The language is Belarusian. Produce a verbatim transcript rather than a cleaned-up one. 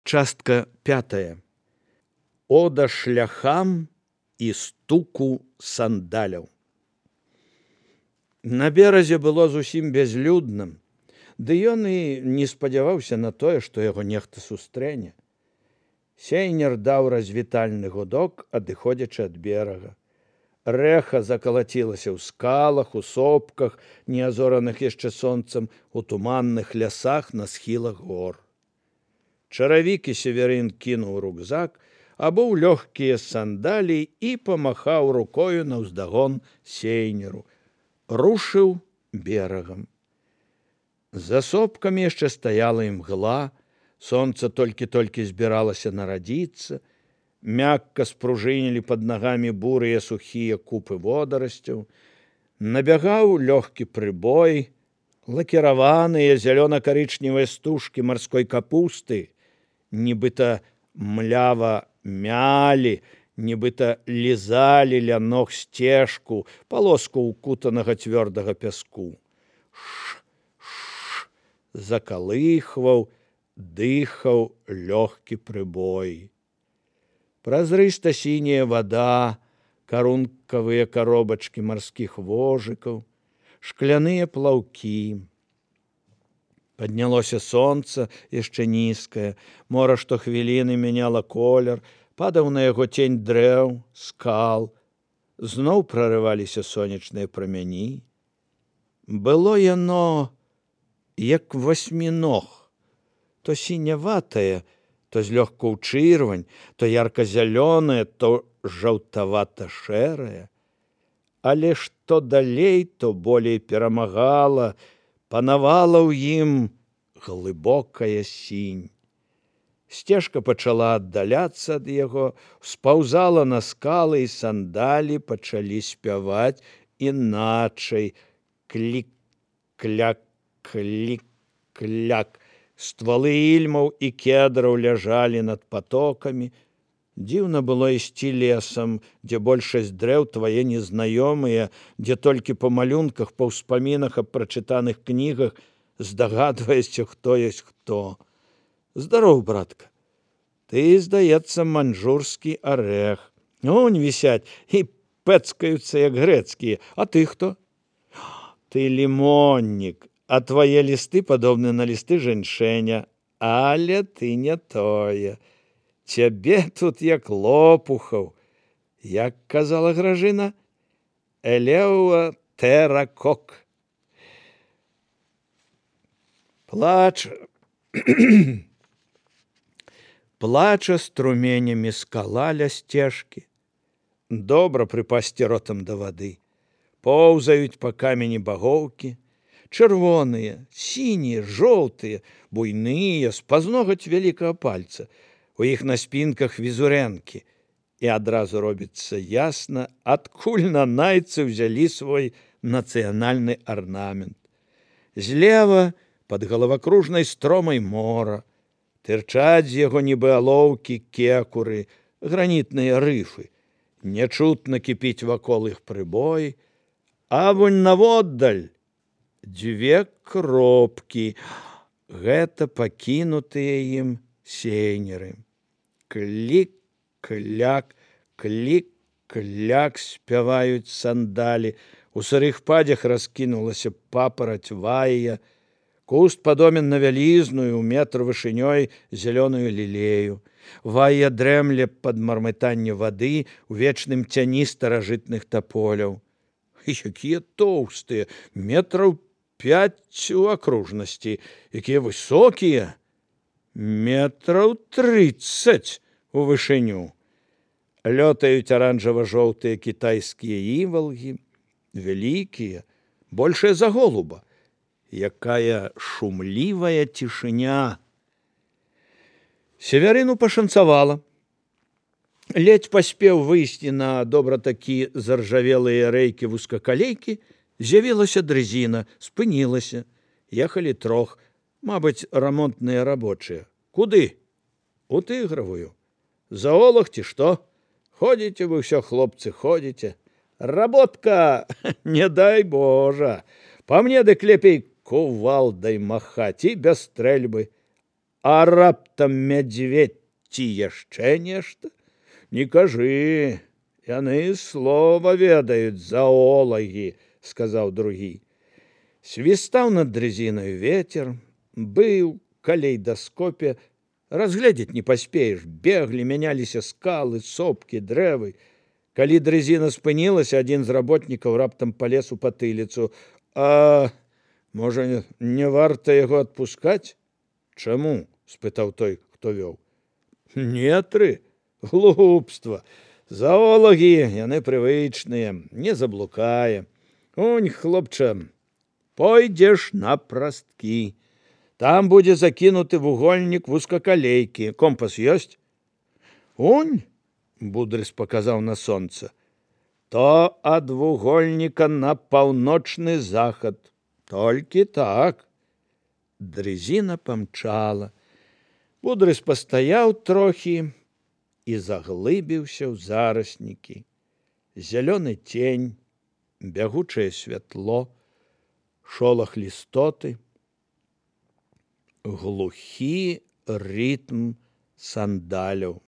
Частка пятая. Ода шляхам і стуку сандаляў. На беразе было зусім бязлюдным, ды ён і не спадзяваўся на тое, што яго нехта сустрэне. Сейнер даў развітальны гудок, адыходзячы ад берага. Рэха закалацілася ў скалах, у сопках, неазораных яшчэ сонцам, у туманных лясах на схілах гор. Чаравік і Северын кінуў рюкзак, абуў лёгкія сандалі і памахаў рукою наўздагон Сейнеру. Рушыў берагам. За сопкамі яшчэ стаяла імгла, сонца толькі-толькі збіралася нарадзіцца, мякка спружынілі пад нагамі бурыя сухія купы водарасцяў, набягаў лёгкі прыбой, лакіраваныя зялёна-карычневыя стужкі марской капусты, нібыта млява мялі, нібыта лізалі ля ног сцежку, палоску ўкутанага цвёрдага пяску. Ш-ш, закалыхваў, дыхаў лёгкі прыбой. Празрыста-сіняя вада, карункавыя каробачкі марскіх вожыкаў, шкляныя плаўкі. Паднялося сонца, яшчэ нізкае, мора штохвіліны мяняла колер, падаў на яго цень дрэў, скал. Зноў прарываліся сонечныя прамяні. Было яно, як васьміног, то сіняватае, то злёгку ў чырвань, то ярка-зялёнае, то жаўтавата-шэрае. Але што далей, то болей перамагала, панавала ў ім глыбокая сінь. Сцежка пачала аддаляцца ад яго, спаўзала на скалы, і сандалі пачалі спяваць іначай. Клік-кляк, клік-кляк. Ствалы ільмаў і кедраў ляжалі над патокамі. Дзіўна было ісці лесам, дзе большасць дрэў твае незнаёмыя, дзе толькі па малюнках, па ўспамінах аб прачытаных кнігах здагадваешся, хто ёсць хто. Здароў, братка. Ты, здаецца, маньчжурскі арэх. Унь вісяць і пэцкаюцца, як грэцкія. А ты хто? Ты лімоннік, а твае лісты падобны на лісты жэньшэня. Але ты не тое. Цябе тут як лопухаў. Як казала Гражына? Элеуа тэракок. Плача. Плача струменямі скала ля сцежкі. Добра прыпасці ротам да вады. Поўзаюць па камені багоўкі. Чырвоныя, сінія, жоўтыя, буйныя, з пазногаць вялікага пальца. У іх на спінках візурэнкі. І адразу робіцца ясна, адкуль нанайцы ўзялі свой нацыянальны арнамент. Злева, пад галавакружнай стромай мора, тырчаць з яго нібы алоўкі кекуры, гранітныя рыфы. Нячутна кіпіць вакол іх прыбой, а вунь наводдаль дзве кропкі. Гэта пакінутыя ім сейнеры. Клік-кляк, клік-кляк спяваюць сандалі. У сырых падзях раскінулася папараць вая. Куст падобен на вялізную, у метр вышынёй, зялёную лілею. Вая дрэмле пад мармытанне вады у вечным цяні старажытных таполяў. Якія тоўстыя, метраў пяць у акружнасці, якія высокія. Метраў трыццаць у вышыню. Лётаюць аранжава-жоўтыя кітайскія івалгі, вялікія, большыя за голуба. Якая шумлівая цішыня. Северыну пашанцавала. Ледзь паспеў выйсці на добра такі заржавелыя рэйкі вузкакалейкі, з'явілася дрызіна, спынілася. Ехалі трох, мабыць, рамонтныя рабочыя. Куды? У Тыгравую. Заолах ці што? Ходзіце вы ўсё, хлопцы, ходзіце. Работка, не дай Божа. Па мне дык лепей кувалдай махаць і без стрэльбы. А раптам мядзведь ці яшчэ нешта? Не кажы, яны слова ведаюць, заолагі, сказаў другі. Свістаў над дрызінаю ветер, быў калейдаскопе, разгледзець не паспееш, беглі, мяняліся скалы, сопкі, дрэвы. Калі дрызіна спынілася, адзін з работнікаў раптам палез у патыліцу. А можа, не варта яго адпускаць? Чаму? Спытаў той, хто вёў. Нетры, глупства. Заолагі, яны прывычныя, не заблукае. Унь, хлопча, пойдзеш на прасткі. Там будзе закінуты вугольнік вузкакалейкі. Компас ёсць? Унь, Будрыс паказаў на сонца. То ад вугольніка на паўночны захад. Толькі так. Дрызіна памчала. Будрыс пастаяў трохі і заглыбіўся ў зараснікі. Зялёны цень, бягучае святло, шолах лістоты, глухі рытм сандаляў.